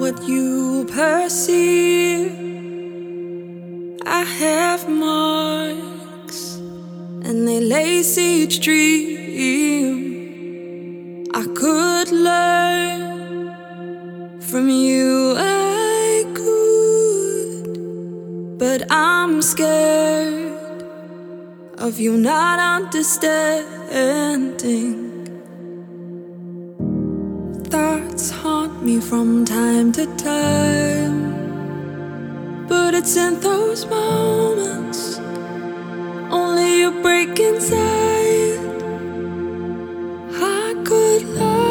what you perceive. I have marks, and they lace each dream. I could learn from you, I could, but I'm scared of you not understanding. Thoughts haunt me from time to time, but it's in those moments only you break inside. I could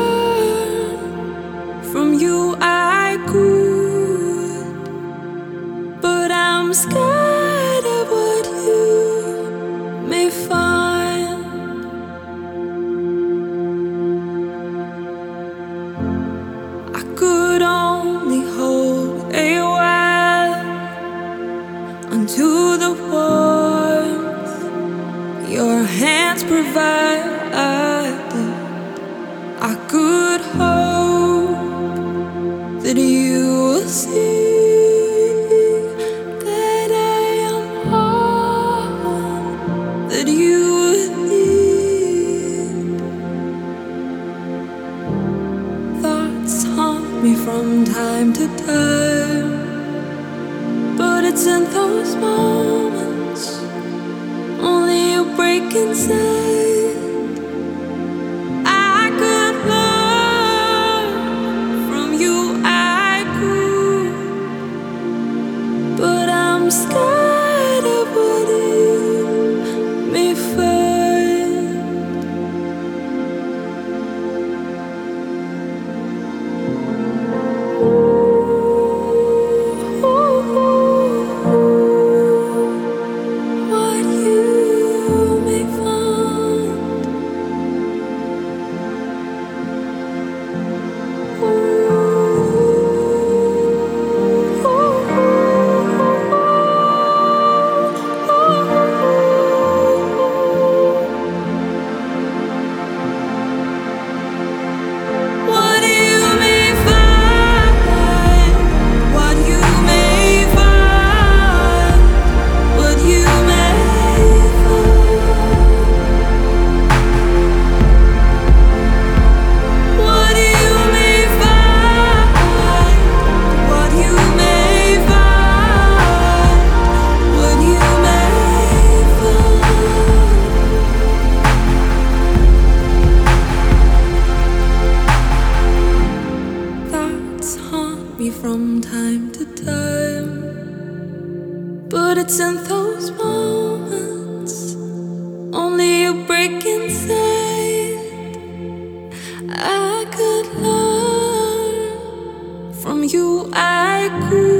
learn from you, I could, but I'm scared of what you may find. I could only hold a while unto the warmth your hands provide. I could hope that you will see that I am all that you would need. Thoughts haunt me from time to time, but it's in those moments only you break inside. I could learn from you, I could, but I'm scared of what you may find. What you may find. What you may find, what you may find, what you may find, what you may find, what you may find, what you may find. Thoughts haunt me from time to time, but it's in those moments only you break inside. I could learn from you, I could.